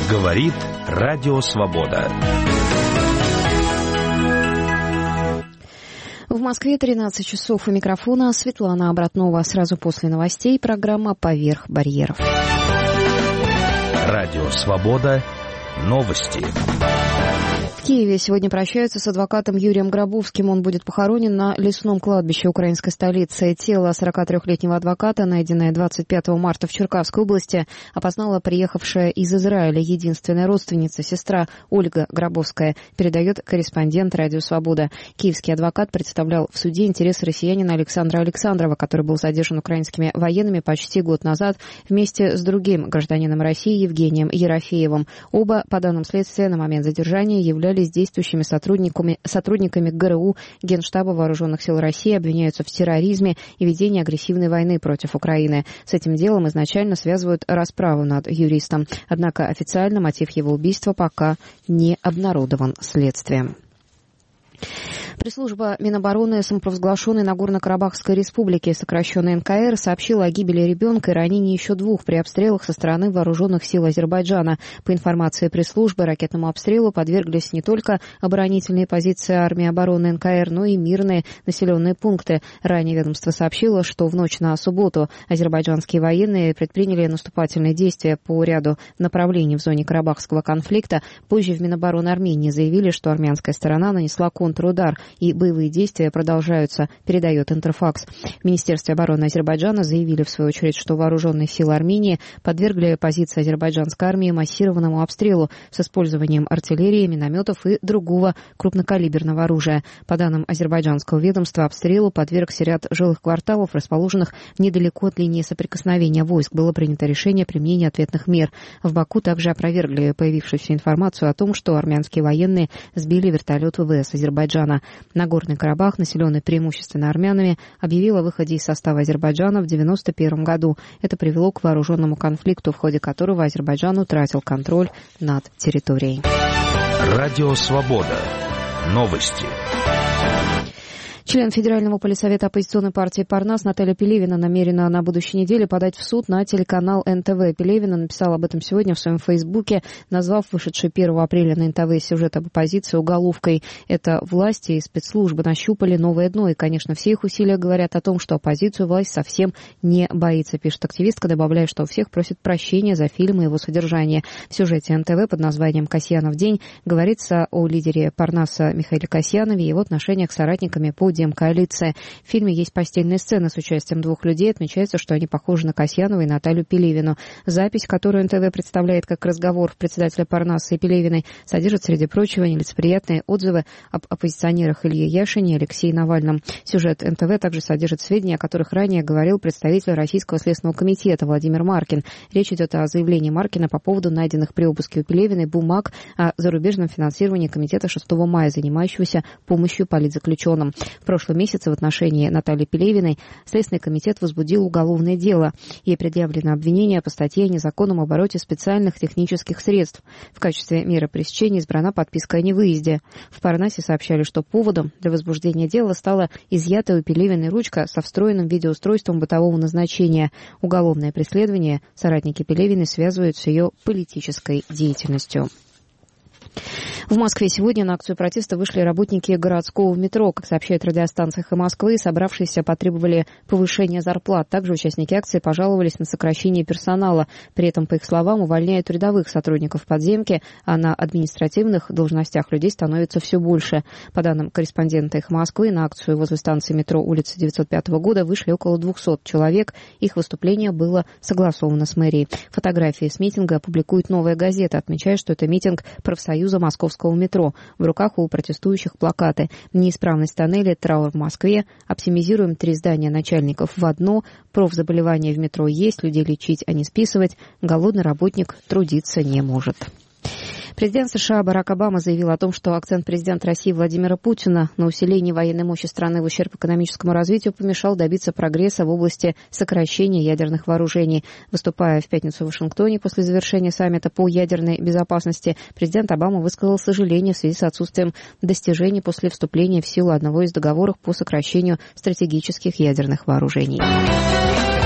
Говорит Радио Свобода. В Москве 13 часов. У микрофона Светлана Обратнова. Сразу после новостей программа «Поверх барьеров». Радио Свобода. Новости. В Киеве сегодня прощаются с адвокатом Юрием Гробовским. Он будет похоронен на лесном кладбище украинской столицы. Тело 43-летнего адвоката, найденное 25 марта в Черкасской области, опознала приехавшая из Израиля единственная родственница, сестра Ольга Гробовская, передает корреспондент «Радио Свобода». Киевский адвокат представлял в суде интересы россиянина Александра Александрова, который был задержан украинскими военными почти год назад вместе с другим гражданином России Евгением Ерофеевым. Оба, по данным следствия, на момент задержания являлись действующими сотрудниками ГРУ Генштаба Вооруженных сил России, обвиняются в терроризме и ведении агрессивной войны против Украины. С этим делом изначально связывают расправу над юристом. Однако официально мотив его убийства пока не обнародован следствием. Пресс-служба Минобороны самопровозглашенной Нагорно-Карабахской республики, сокращенной НКР, сообщила о гибели ребенка и ранении еще двух при обстрелах со стороны вооруженных сил Азербайджана. По информации пресс-службы, ракетному обстрелу подверглись не только оборонительные позиции армии обороны НКР, но и мирные населенные пункты. Ранее ведомство сообщило, что в ночь на субботу азербайджанские военные предприняли наступательные действия по ряду направлений в зоне Карабахского конфликта. Позже в Минобороны Армении заявили, что армянская сторона нанесла контрудар, и боевые действия продолжаются, передает Интерфакс. В Министерстве обороны Азербайджана заявили, в свою очередь, что вооруженные силы Армении подвергли позиции азербайджанской армии массированному обстрелу с использованием артиллерии, минометов и другого крупнокалиберного оружия. По данным азербайджанского ведомства, обстрелу подвергся ряд жилых кварталов, расположенных недалеко от линии соприкосновения войск. Было принято решение применения ответных мер. В Баку также опровергли появившуюся информацию о том, что армянские военные сбили вертолет ВВС Азербайджана. Нагорный Карабах, населенный преимущественно армянами, объявил о выходе из состава Азербайджана в 1991 году. Это привело к вооруженному конфликту, в ходе которого Азербайджан утратил контроль над территорией. Радио Свобода. Новости. Член Федерального политсовета оппозиционной партии «Парнас» Наталья Пелевина намерена на будущей неделе подать в суд на телеканал НТВ. Пелевина написала об этом сегодня в своем фейсбуке, назвав вышедший 1 апреля на НТВ сюжет об оппозиции уголовкой. Это власти и спецслужбы нащупали новое дно, и, конечно, все их усилия говорят о том, что оппозицию власть совсем не боится, пишет активистка, добавляя, что у всех просит прощения за фильм и его содержание. В сюжете НТВ под названием «Касьянов день» говорится о лидере Парнаса Михаиле Касьянове и его отношениях с соратниками по коалиция. В фильме есть постельные сцены с участием двух людей. Отмечается, что они похожи на Касьянова и Наталью Пелевину. Запись, которую НТВ представляет как разговор председателя Парнаса и Пелевиной, содержит, среди прочего, нелицеприятные отзывы об оппозиционерах Илье Яшине и Алексее Навальном. Сюжет НТВ также содержит сведения, о которых ранее говорил представитель Российского следственного комитета Владимир Маркин. Речь идет о заявлении Маркина по поводу найденных при обыске у Пелевиной бумаг о зарубежном финансировании комитета 6 мая, занимающегося помощью политзаключенным. В прошлом месяце в отношении Натальи Пелевиной Следственный комитет возбудил уголовное дело. Ей предъявлено обвинение по статье о незаконном обороте специальных технических средств. В качестве меры пресечения избрана подписка о невыезде. В Парнасе сообщали, что поводом для возбуждения дела стала изъятая у Пелевиной ручка со встроенным видеоустройством бытового назначения. Уголовное преследование соратники Пелевиной связывают с ее политической деятельностью. В Москве сегодня на акцию протеста вышли работники городского метро. Как сообщает радиостанция «Эхо Москвы», собравшиеся потребовали повышения зарплат. Также участники акции пожаловались на сокращение персонала. При этом, по их словам, увольняют рядовых сотрудников подземки, а на административных должностях людей становится все больше. По данным корреспондента «Эхо Москвы», на акцию возле станции метро улицы 905 года вышли около 200 человек. Их выступление было согласовано с мэрией. Фотографии с митинга опубликует «Новая газета», отмечая, что это митинг профсоюза московского метро. В руках у протестующих плакаты: «Неисправность тоннеля, траур в Москве», «Оптимизируем 3 здания начальников в одно», «Профзаболевания в метро есть, людей лечить, а не списывать», «Голодный работник трудиться не может». Президент США Барак Обама заявил о том, что акцент президента России Владимира Путина на усилении военной мощи страны в ущерб экономическому развитию помешал добиться прогресса в области сокращения ядерных вооружений. Выступая в пятницу в Вашингтоне после завершения саммита по ядерной безопасности, президент Обама высказал сожаление в связи с отсутствием достижений после вступления в силу одного из договоров по сокращению стратегических ядерных вооружений.